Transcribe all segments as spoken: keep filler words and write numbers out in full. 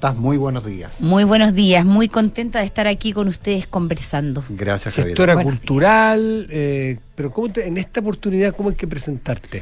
estás? Muy buenos días. Muy buenos días, muy contenta de estar aquí con ustedes conversando. Gracias, Javier. Gestora cultural, eh, pero ¿cómo te, en esta oportunidad, ¿cómo hay que presentarte?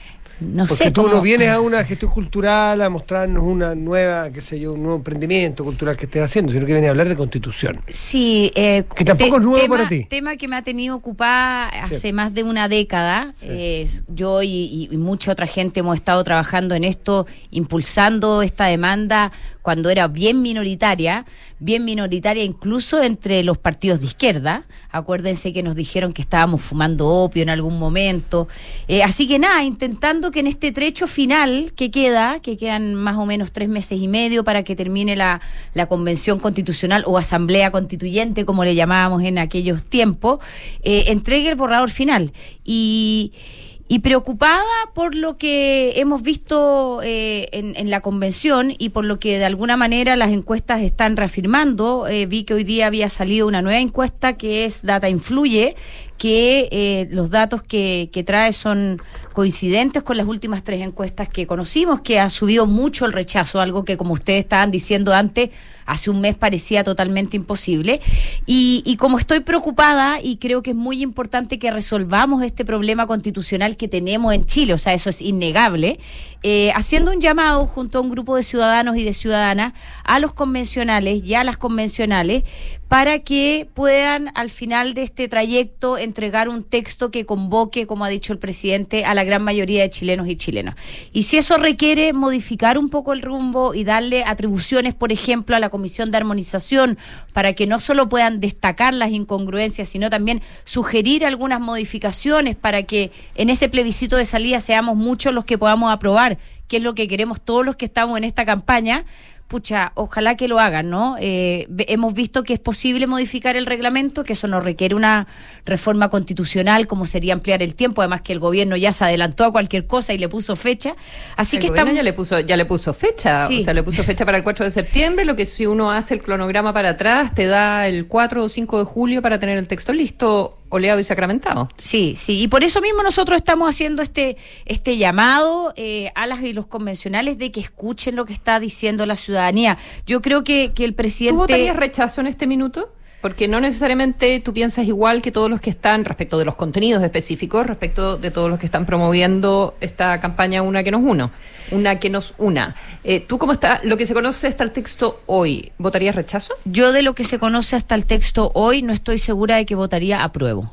No Porque sé tú cómo... no vienes a una gestión cultural a mostrarnos una nueva, qué sé yo, un nuevo emprendimiento cultural que estés haciendo, sino que vienes a hablar de constitución. Sí, eh, que tampoco te, es nuevo tema, para ti. Tema que me ha tenido ocupada hace sí. más de una década. Sí. Eh, yo y, y mucha otra gente hemos estado trabajando en esto, impulsando esta demanda cuando era bien minoritaria, bien minoritaria incluso entre los partidos de izquierda. Acuérdense que nos dijeron que estábamos fumando opio en algún momento. Eh, así que nada, intentando que en este trecho final que queda, que quedan más o menos tres meses y medio para que termine la, la convención constitucional o asamblea constituyente, como le llamábamos en aquellos tiempos, eh, entregue el borrador final. Y... Y preocupada por lo que hemos visto eh, en, en la convención y por lo que de alguna manera las encuestas están reafirmando. Eh, vi que hoy día había salido una nueva encuesta que es Data Influye, que eh, los datos que, que trae son coincidentes con las últimas tres encuestas que conocimos, que ha subido mucho el rechazo, algo que, como ustedes estaban diciendo antes, hace un mes parecía totalmente imposible. Y, y como estoy preocupada, y creo que es muy importante que resolvamos este problema constitucional que tenemos en Chile, o sea, eso es innegable, eh, haciendo un llamado junto a un grupo de ciudadanos y de ciudadanas a los convencionales y a las convencionales para que puedan al final de este trayecto entregar un texto que convoque, como ha dicho el presidente, a la gran mayoría de chilenos y chilenas. Y si eso requiere modificar un poco el rumbo y darle atribuciones, por ejemplo, a la Comisión de Armonización, para que no solo puedan destacar las incongruencias, sino también sugerir algunas modificaciones para que en ese plebiscito de salida seamos muchos los que podamos aprobar, que es lo que queremos todos los que estamos en esta campaña. Pucha, ojalá que lo hagan, ¿no? Eh, hemos visto que es posible modificar el reglamento, que eso no requiere una reforma constitucional, como sería ampliar el tiempo, además que el gobierno ya se adelantó a cualquier cosa y le puso fecha. Así el que gobierno estamos... ya le puso, ya le puso fecha, sí. O sea, le puso fecha para el cuatro de septiembre, lo que si uno hace el cronograma para atrás, te da el cuatro o cinco de julio para tener el texto listo, oleado y sacramentado. Sí, sí, y por eso mismo nosotros estamos haciendo este este llamado eh, a las y los convencionales de que escuchen lo que está diciendo la ciudadanía. Yo creo que, que el presidente... ¿Tú votarías rechazo en este minuto? Porque no necesariamente tú piensas igual que todos los que están, respecto de los contenidos específicos, respecto de todos los que están promoviendo esta campaña Una que nos uno, una que nos una. Eh, ¿Tú cómo está, lo que se conoce hasta el texto hoy, votarías rechazo? Yo de lo que se conoce hasta el texto hoy no estoy segura de que votaría apruebo.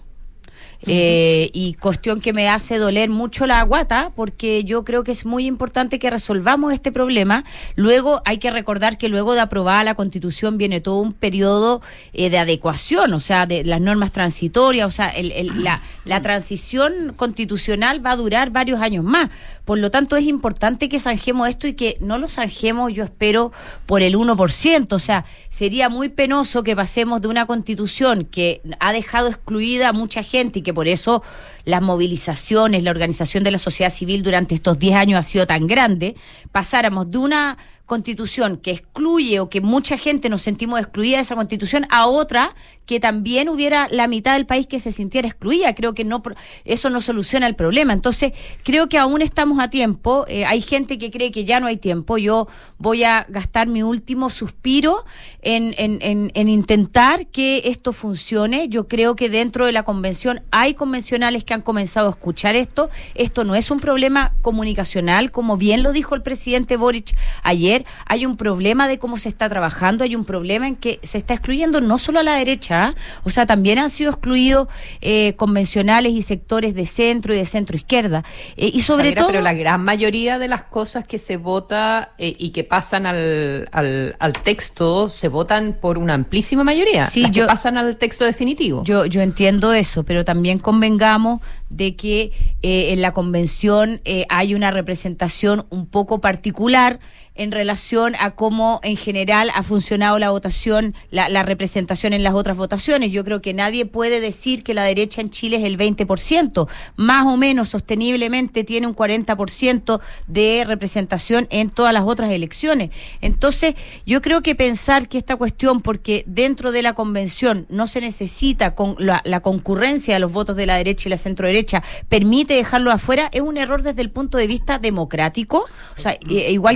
Eh, y cuestión que me hace doler mucho la guata, porque yo creo que es muy importante que resolvamos este problema. Luego hay que recordar que luego de aprobada la Constitución viene todo un periodo eh, de adecuación, o sea, de las normas transitorias, o sea, el, el, la, la transición constitucional va a durar varios años más. Por lo tanto, es importante que zanjemos esto y que no lo zanjemos, yo espero, por el uno por ciento. O sea, sería muy penoso que pasemos de una Constitución que ha dejado excluida a mucha gente y que por eso las movilizaciones, la organización de la sociedad civil durante estos diez años ha sido tan grande, pasáramos de una Constitución que excluye o que mucha gente nos sentimos excluida de esa Constitución a otra que también hubiera la mitad del país que se sintiera excluida. Creo que no, eso no soluciona el problema. Entonces, creo que aún estamos a tiempo. Eh, hay gente que cree que ya no hay tiempo. Yo voy a gastar mi último suspiro en, en, en, en intentar que esto funcione. Yo creo que dentro de la convención hay convencionales que han comenzado a escuchar esto. Esto no es un problema comunicacional, como bien lo dijo el presidente Boric ayer. Hay un problema de cómo se está trabajando, hay un problema en que se está excluyendo no solo a la derecha, ¿eh? O sea, también han sido excluidos eh, convencionales y sectores de centro y de centro izquierda. Eh, y sobre Javiera, todo... Pero la gran mayoría de las cosas que se vota eh, y que pasan al, al, al texto, se votan por una amplísima mayoría. Sí, las yo, que pasan al texto definitivo. Yo, yo entiendo eso, pero también convengamos de que eh, en la convención eh, hay una representación un poco particular en relación a cómo en general ha funcionado la votación, la, la representación en las otras votaciones. Yo creo que nadie puede decir que la derecha en Chile es el veinte por ciento, más o menos sosteniblemente tiene un cuarenta por ciento de representación en todas las otras elecciones. Entonces, yo creo que pensar que esta cuestión, porque dentro de la convención no se necesita con la, la concurrencia de los votos de la derecha y la centroderecha, permite dejarlo afuera, es un error desde el punto de vista democrático. O sea, igual que estamos haciendo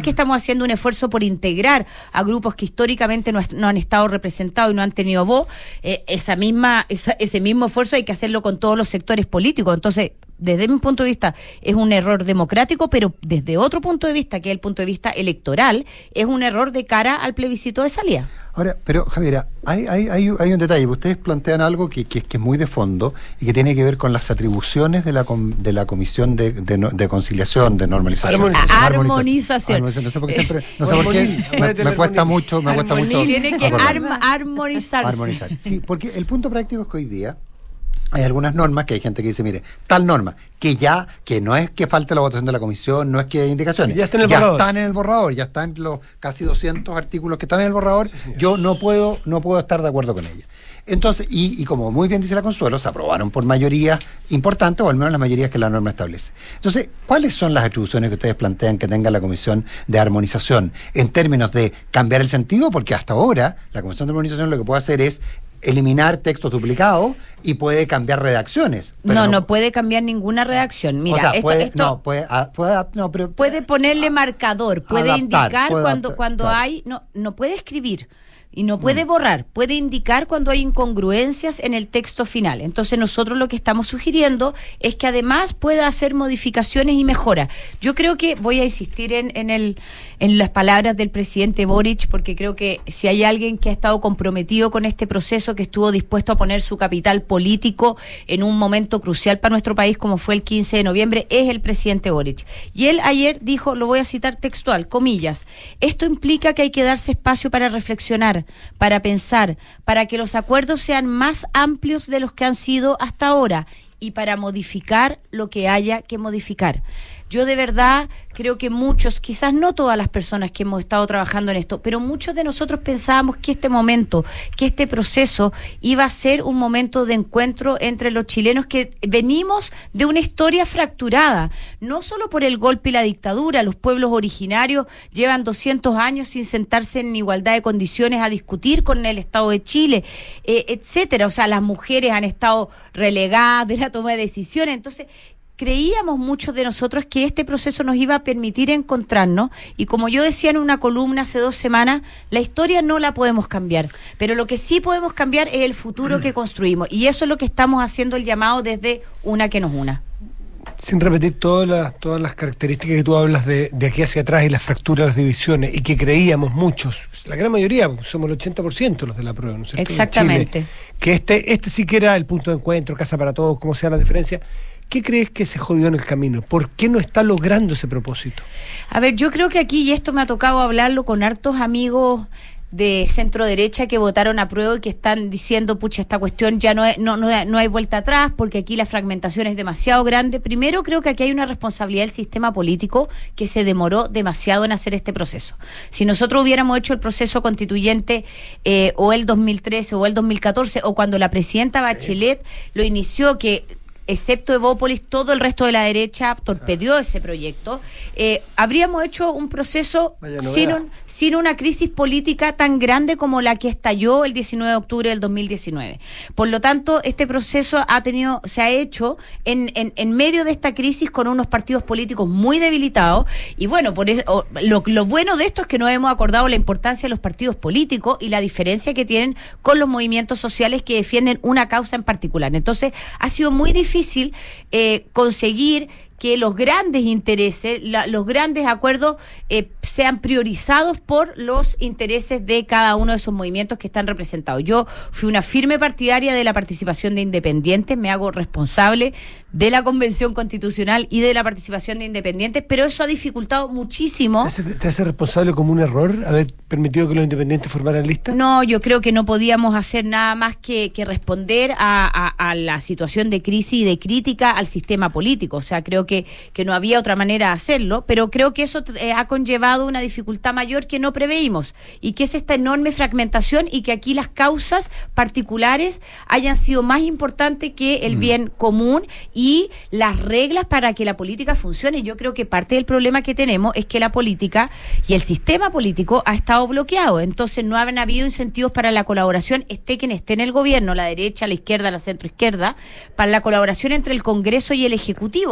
haciendo un esfuerzo por integrar a grupos que históricamente no, no han estado representados y no han tenido voz, eh, esa misma, esa, ese mismo esfuerzo hay que hacerlo con todos los sectores políticos. Entonces, desde mi punto de vista, es un error democrático, pero desde otro punto de vista, que es el punto de vista electoral, es un error de cara al plebiscito de salida. Ahora, pero Javiera, hay, hay, hay, hay un detalle. Ustedes plantean algo que, que, que es muy de fondo y que tiene que ver con las atribuciones de la, com, de la Comisión de, de, de Conciliación, de Normalización. Armonización. Armonización. Armonización. No sé por qué siempre, no sé por qué, me, me cuesta mucho, me cuesta mucho. Tiene que arma, armonizarse. Armonizar. Sí, porque el punto práctico es que hoy día hay algunas normas que hay gente que dice, mire, tal norma, que ya, que no es que falte la votación de la comisión, no es que hay indicaciones, ya, está en el ya borrador. están en el borrador, ya están los casi doscientos artículos que están en el borrador, sí, yo no puedo no puedo estar de acuerdo con ella. Entonces, y, y como muy bien dice la Consuelo, se aprobaron por mayoría importante, o al menos las mayorías que la norma establece. Entonces, ¿cuáles son las atribuciones que ustedes plantean que tenga la Comisión de Armonización en términos de cambiar el sentido? Porque hasta ahora la Comisión de Armonización lo que puede hacer es eliminar textos duplicados y puede cambiar redacciones. No, no, no puede cambiar ninguna redacción. Mira, o sea, esto, puede, esto no, puede, ah, puede, no, pero, puede ponerle marcador, puede adaptar, indicar puede cuando adaptar, cuando claro. hay, no, no puede escribir. Y no puede borrar, puede indicar cuando hay incongruencias en el texto final. Entonces nosotros lo que estamos sugiriendo es que además pueda hacer modificaciones y mejoras. Yo creo que voy a insistir en, en, el, en las palabras del presidente Boric, porque creo que si hay alguien que ha estado comprometido con este proceso, que estuvo dispuesto a poner su capital político en un momento crucial para nuestro país, como fue el quince de noviembre, es el presidente Boric. Y él ayer dijo, lo voy a citar textual, comillas, esto implica que hay que darse espacio para reflexionar, para pensar, para que los acuerdos sean más amplios de los que han sido hasta ahora y para modificar lo que haya que modificar. Yo de verdad creo que muchos, quizás no todas las personas que hemos estado trabajando en esto, pero muchos de nosotros pensábamos que este momento, que este proceso iba a ser un momento de encuentro entre los chilenos que venimos de una historia fracturada, no solo por el golpe y la dictadura. Los pueblos originarios llevan doscientos años sin sentarse en igualdad de condiciones a discutir con el Estado de Chile, eh, etcétera. O sea, las mujeres han estado relegadas de la toma de decisiones. Entonces, creíamos muchos de nosotros que este proceso nos iba a permitir encontrarnos, y como yo decía en una columna hace dos semanas, la historia no la podemos cambiar, pero lo que sí podemos cambiar es el futuro que construimos, y eso es lo que estamos haciendo el llamado desde Una que nos una. Sin repetir todas las, todas las características que tú hablas de, de aquí hacia atrás y las fracturas, las divisiones, y que creíamos muchos, la gran mayoría, somos el ochenta por ciento los de la prueba, ¿no es cierto? Exactamente. Chile, que este, este sí que era el punto de encuentro, casa para todos, como sea la diferencia. ¿Qué crees que se jodió en el camino? ¿Por qué no está logrando ese propósito? A ver, yo creo que aquí, y esto me ha tocado hablarlo con hartos amigos de centro derecha que votaron a prueba y que están diciendo, pucha, esta cuestión ya no, es, no, no, no hay vuelta atrás porque aquí la fragmentación es demasiado grande. Primero, creo que aquí hay una responsabilidad del sistema político que se demoró demasiado en hacer este proceso. Si nosotros hubiéramos hecho el proceso constituyente eh, o el dos mil trece o el dos mil catorce, o cuando la presidenta Bachelet lo inició, que excepto Evópolis, todo el resto de la derecha torpedeó ah. ese proyecto, eh, habríamos hecho un proceso sin, un, sin una crisis política tan grande como la que estalló el diecinueve de octubre del dos mil diecinueve. Por lo tanto, este proceso ha tenido, se ha hecho en, en, en medio de esta crisis con unos partidos políticos muy debilitados, y bueno, por eso lo, lo bueno de esto es que nos hemos acordado la importancia de los partidos políticos y la diferencia que tienen con los movimientos sociales que defienden una causa en particular. Entonces, ha sido muy difícil difícil eh, conseguir que los grandes intereses, la, los grandes acuerdos eh, sean priorizados por los intereses de cada uno de esos movimientos que están representados. Yo fui una firme partidaria de la participación de independientes, me hago responsable de la Convención Constitucional y de la participación de independientes, pero eso ha dificultado muchísimo. ¿Te hace, te hace responsable como un error haber permitido que los independientes formaran lista? No, yo creo que no podíamos hacer nada más que, que responder a, a, a la situación de crisis y de crítica al sistema político. O sea, creo que, que no había otra manera de hacerlo, pero creo que eso eh, ha conllevado una dificultad mayor que no preveímos, y que es esta enorme fragmentación, y que aquí las causas particulares hayan sido más importantes que el mm. bien común y las reglas para que la política funcione. Yo creo que parte del problema que tenemos es que la política y el sistema político ha estado bloqueado, entonces no han habido incentivos para la colaboración, esté quien esté en el gobierno, la derecha, la izquierda, la centroizquierda, para la colaboración entre el Congreso y el Ejecutivo, y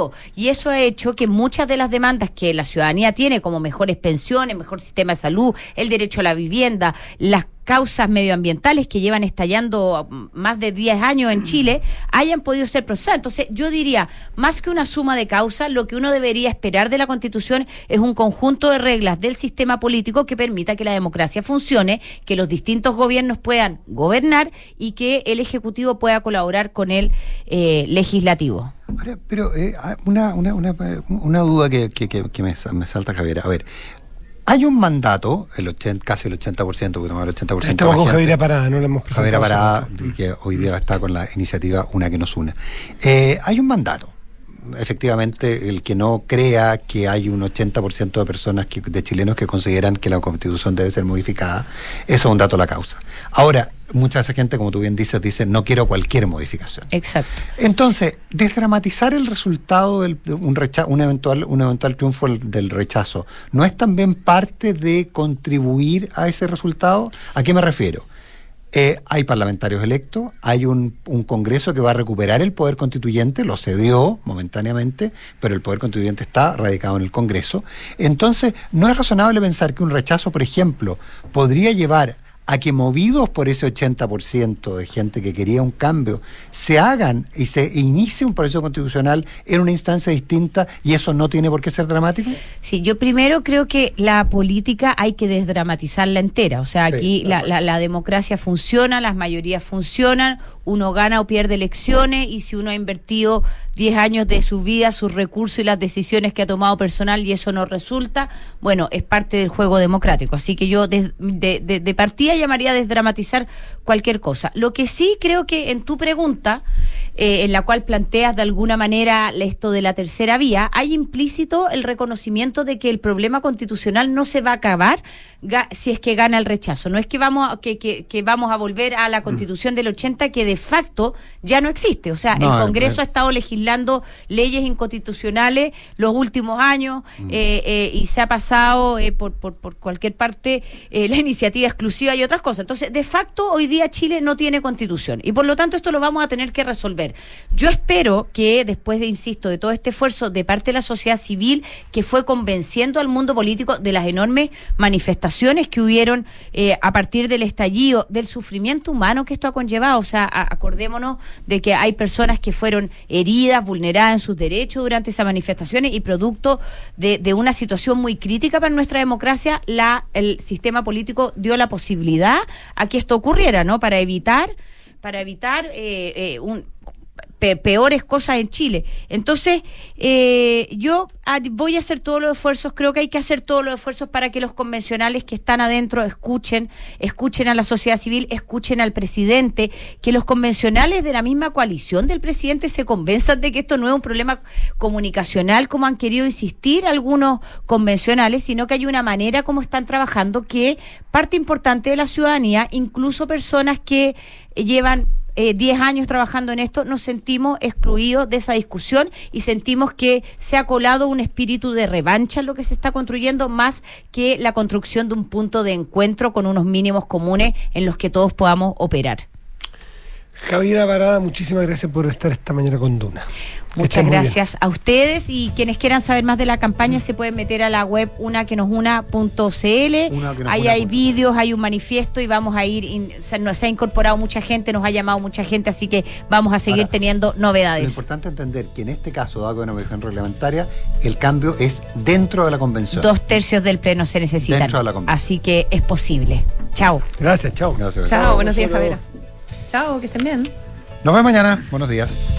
y eso ha hecho que muchas de las demandas que la ciudadanía tiene, como mejores pensiones, mejor sistema de salud, el derecho a la vivienda, las causas medioambientales que llevan estallando más de diez años en Chile, hayan podido ser procesadas. Entonces, yo diría, más que una suma de causas, lo que uno debería esperar de la Constitución es un conjunto de reglas del sistema político que permita que la democracia funcione, que los distintos gobiernos puedan gobernar y que el Ejecutivo pueda colaborar con el eh, Legislativo. Ahora, pero eh, una, una, una, una duda que, que, que, que me, me salta, Javier. A ver, hay un mandato, el ochenta, casi el ochenta por ciento, porque el ochenta por ciento estamos con Javiera Parada, no la hemos presentado. Javiera Parada, que hoy día está con la iniciativa Una que nos une. Eh, hay un mandato. Efectivamente, el que no crea que hay un ochenta por ciento de personas, que, de chilenos que consideran que la Constitución debe ser modificada, eso es un dato a la causa. Ahora, mucha de esa gente, como tú bien dices, dice, no quiero cualquier modificación. Exacto. Entonces, desdramatizar el resultado de un, recha- un, eventual, un eventual triunfo del rechazo, ¿no es también parte de contribuir a ese resultado? ¿A qué me refiero? Eh, hay parlamentarios electos, hay un, un Congreso que va a recuperar el poder constituyente, lo cedió momentáneamente, pero el poder constituyente está radicado en el Congreso. Entonces, ¿no es razonable pensar que un rechazo, por ejemplo, podría llevar a que, movidos por ese ochenta por ciento de gente que quería un cambio, se hagan y se inicie un proceso constitucional en una instancia distinta, y eso no tiene por qué ser dramático? Sí, yo primero creo que la política hay que desdramatizarla entera. O sea, aquí sí, la, la, la democracia funciona, las mayorías funcionan, uno gana o pierde elecciones, y si uno ha invertido diez años de su vida, sus recursos y las decisiones que ha tomado personal, y eso no resulta, bueno, es parte del juego democrático. Así que yo de, de, de, de partida llamaría a desdramatizar cualquier cosa. Lo que sí creo que en tu pregunta, eh, en la cual planteas de alguna manera esto de la tercera vía, hay implícito el reconocimiento de que el problema constitucional no se va a acabar ga, si es que gana el rechazo. No es que vamos a, que, que, que vamos a volver a la Constitución del ochenta, que de facto ya no existe. O sea, no, el Congreso no. ha estado legislando leyes inconstitucionales los últimos años, mm. eh, eh, y se ha pasado eh, por, por, por cualquier parte eh, la iniciativa exclusiva y otras cosas. Entonces, de facto, hoy día Chile no tiene Constitución, y por lo tanto esto lo vamos a tener que resolver. Yo espero que después de, insisto, de todo este esfuerzo de parte de la sociedad civil, que fue convenciendo al mundo político de las enormes manifestaciones que hubieron eh, a partir del estallido, del sufrimiento humano que esto ha conllevado. O sea, a, acordémonos de que hay personas que fueron heridas, vulneradas en sus derechos durante esas manifestaciones, y producto de, de una situación muy crítica para nuestra democracia, la, el sistema político dio la posibilidad a que esto ocurriera, ¿no? Para evitar, para evitar eh, eh, un Pe- peores cosas en Chile. Entonces, eh, yo voy a hacer todos los esfuerzos, creo que hay que hacer todos los esfuerzos para que los convencionales que están adentro escuchen, escuchen a la sociedad civil, escuchen al presidente, que los convencionales de la misma coalición del presidente se convenzan de que esto no es un problema comunicacional, como han querido insistir algunos convencionales, sino que hay una manera como están trabajando, que parte importante de la ciudadanía, incluso personas que llevan Eh, diez años trabajando en esto, nos sentimos excluidos de esa discusión, y sentimos que se ha colado un espíritu de revancha en lo que se está construyendo, más que la construcción de un punto de encuentro con unos mínimos comunes en los que todos podamos operar. Javiera Parada, muchísimas gracias por estar esta mañana con Duna. Muchas gracias a ustedes, y quienes quieran saber más de la campaña se pueden meter a la web una que nos una punto c l. Ahí hay vídeos, hay un manifiesto, y vamos a ir, in, se, nos ha incorporado mucha gente, nos ha llamado mucha gente, así que vamos a seguir Ahora, teniendo novedades. Lo importante es entender que en este caso, dado que una modificación reglamentaria, el cambio es dentro de la convención. Dos tercios del pleno se necesitan. Dentro de la convención. Así que es posible. Chao. Gracias, chao. Chao, buenos días, Javiera. Chao, que estén bien. Nos vemos mañana. Buenos días.